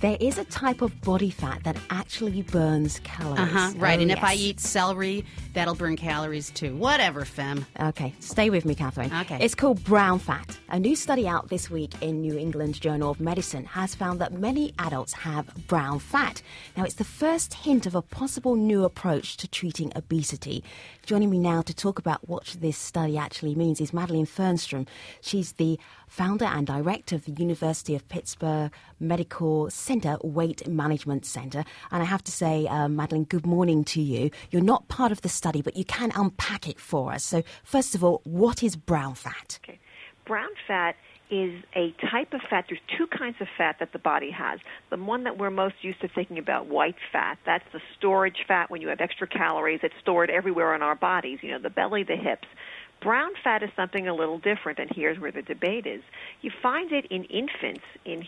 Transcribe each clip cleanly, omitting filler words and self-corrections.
There is a type of body fat that actually burns calories. Right. Oh, And if I yes. eat celery, that'll burn calories too. Whatever, Fem. Okay, stay with me, Catherine. Okay. It's called brown fat. A new study out this week in New England Journal of Medicine has found that many adults have brown fat. Now, it's the first hint of a possible new approach to treating obesity. Joining me now to talk about what this study actually means is Madeline Fernstrom. She's the founder and director of the University of Pittsburgh Medical Center Weight Management Center. And I have to say, Madeline, good morning to you. You're not part of the study, but you can unpack it for us. So first of all, what is brown fat? Okay. Brown fat is a type of fat. There's two kinds of fat that the body has. The one that we're most used to thinking about, white fat, that's the storage fat. When you have extra calories, it's stored everywhere in our bodies, the belly, the hips. Brown fat is something a little different, and here's where the debate is. You find it in infants,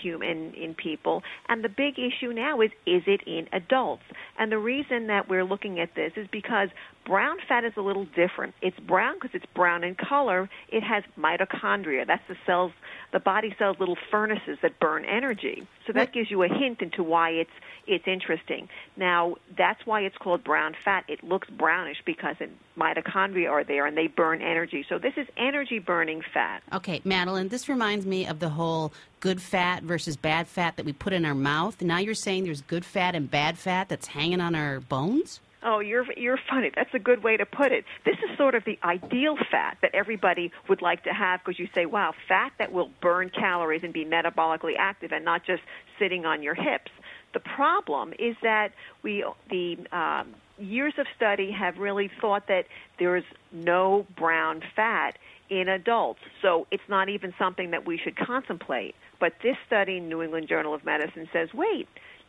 in people, and the big issue now is it in adults? And the reason that we're looking at this is because brown fat is a little different. It's brown because it's brown in color. It has mitochondria. That's the body cells, little furnaces that burn energy. So that gives you a hint into why it's interesting. Now, that's why it's called brown fat. It looks brownish because mitochondria are there and they burn energy. So this is energy-burning fat. Okay, Madeline, this reminds me of the whole good fat versus bad fat that we put in our mouth. Now you're saying there's good fat and bad fat that's hanging on our bones? Oh, you're funny. That's a good way to put it. This is sort of the ideal fat that everybody would like to have because you say, wow, fat that will burn calories and be metabolically active and not just sitting on your hips. The problem is that the years of study have really thought that there is no brown fat in adults, so it's not even something that we should contemplate. But this study in New England Journal of Medicine says, wait,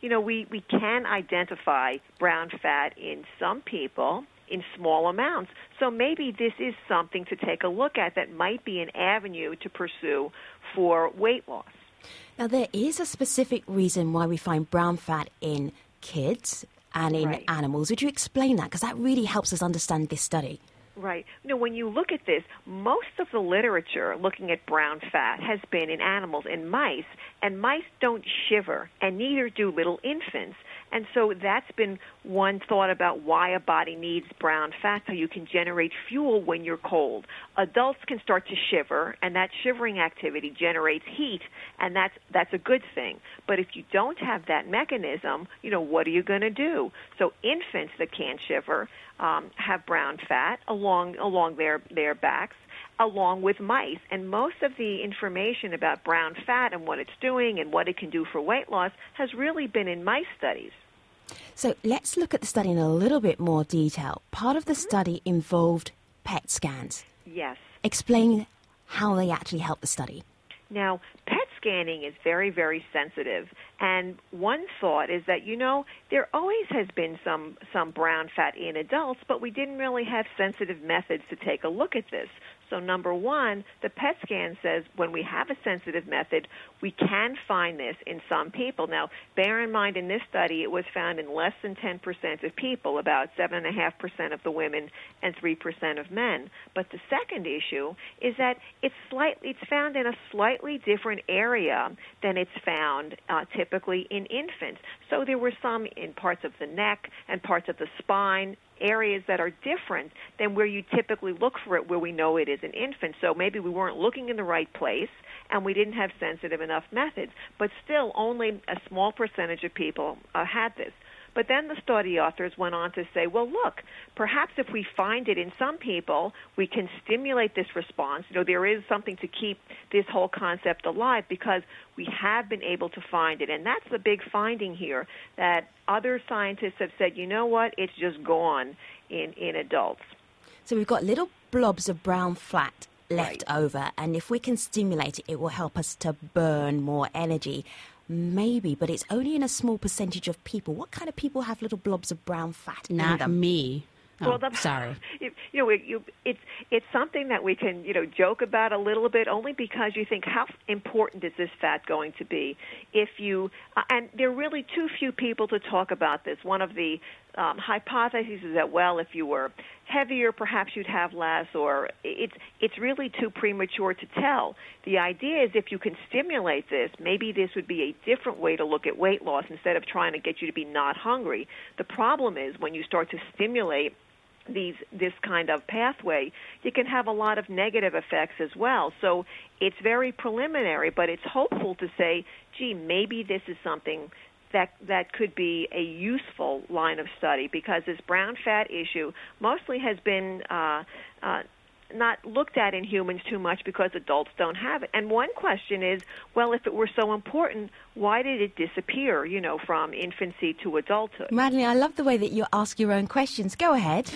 we can identify brown fat in some people in small amounts. So maybe this is something to take a look at that might be an avenue to pursue for weight loss. Now, there is a specific reason why we find brown fat in kids and in animals. Would you explain that? Because that really helps us understand this study. Right. When you look at this, most of the literature looking at brown fat has been in animals, in mice, and mice don't shiver, and neither do little infants. And so that's been one thought about why a body needs brown fat, so you can generate fuel when you're cold. Adults can start to shiver, and that shivering activity generates heat, and that's a good thing. But if you don't have that mechanism, what are you going to do? So infants that can't shiver have brown fat along their backs, along with mice. And most of the information about brown fat and what it's doing and what it can do for weight loss has really been in mice studies. So let's look at the study in a little bit more detail. Part of the study involved PET scans. Yes. Explain how they actually help the study. Now, PET scanning is very, very sensitive. And one thought is that, there always has been some brown fat in adults, but we didn't really have sensitive methods to take a look at this. So number one, the PET scan says when we have a sensitive method, we can find this in some people. Now, bear in mind in this study, it was found in less than 10% of people, about 7.5% of the women and 3% of men. But the second issue is that it's found in a slightly different area than it's found typically in infants. So there were some in parts of the neck and parts of the spine, areas that are different than where you typically look for it, where we know it is an infant. So maybe we weren't looking in the right place and we didn't have sensitive enough methods. But still, only a small percentage of people had this. But then the study authors went on to say, well, look, perhaps if we find it in some people, we can stimulate this response. There is something to keep this whole concept alive because we have been able to find it. And that's the big finding here, that other scientists have said, you know what, it's just gone in adults. So we've got little blobs of brown fat left over, and if we can stimulate it, it will help us to burn more energy. Maybe, but it's only in a small percentage of people. What kind of people have little blobs of brown fat in them? Not me. Oh, sorry. It's something that we can joke about a little bit, only because you think, how important is this fat going to be? And there are really too few people to talk about this. One of the hypotheses that, well, if you were heavier, perhaps you'd have less, or it's really too premature to tell. The idea is if you can stimulate this, maybe this would be a different way to look at weight loss instead of trying to get you to be not hungry. The problem is when you start to stimulate this kind of pathway, you can have a lot of negative effects as well. So it's very preliminary, but it's hopeful to say, gee, maybe this is something that could be a useful line of study, because this brown fat issue mostly has been not looked at in humans too much because adults don't have it. And one question is, well, if it were so important, why did it disappear, from infancy to adulthood? Madeline, I love the way that you ask your own questions. Go ahead.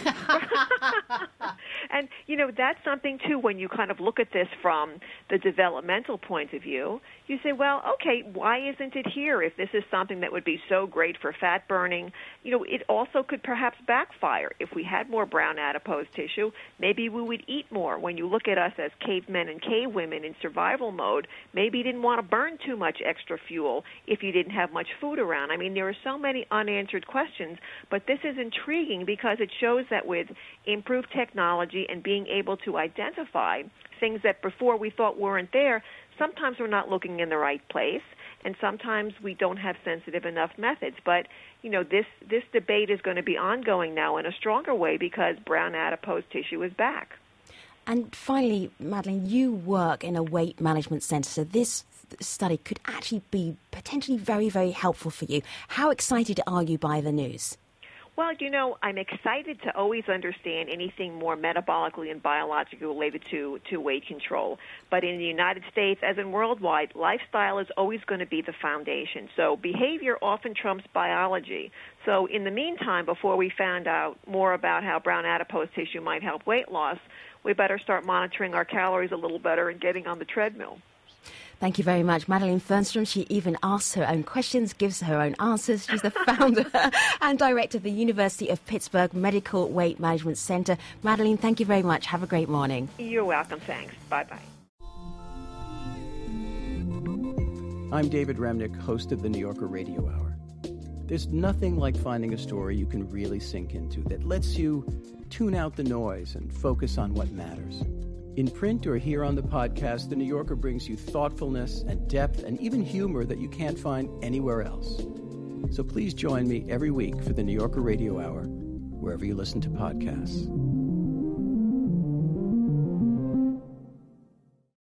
And, that's something, too, when you kind of look at this from the developmental point of view. You say, well, okay, why isn't it here if this is something that would be so great for fat burning? It also could perhaps backfire. If we had more brown adipose tissue, maybe we would eat more. When you look at us as cavemen and cavewomen in survival mode, maybe you didn't want to burn too much extra fuel if you didn't have much food around. I mean, there are so many unanswered questions, but this is intriguing because it shows that with improved technology and being able to identify things that before we thought weren't there, sometimes we're not looking in the right place, and sometimes we don't have sensitive enough methods. But, this debate is going to be ongoing now in a stronger way because brown adipose tissue is back. And finally, Madeline, you work in a weight management center, so this study could actually be potentially very, very helpful for you. How excited are you by the news? Well, I'm excited to always understand anything more metabolically and biologically related to weight control. But in the United States, as in worldwide, lifestyle is always going to be the foundation. So behavior often trumps biology. So in the meantime, before we found out more about how brown adipose tissue might help weight loss, we better start monitoring our calories a little better and getting on the treadmill. Thank you very much. Madeline Fernstrom, she even asks her own questions, gives her own answers. She's the founder and director of the University of Pittsburgh Medical Weight Management Center. Madeline, thank you very much. Have a great morning. You're welcome. Thanks. Bye-bye. I'm David Remnick, host of the New Yorker Radio Hour. There's nothing like finding a story you can really sink into that lets you tune out the noise and focus on what matters. In print or here on the podcast, The New Yorker brings you thoughtfulness and depth and even humor that you can't find anywhere else. So please join me every week for The New Yorker Radio Hour, wherever you listen to podcasts.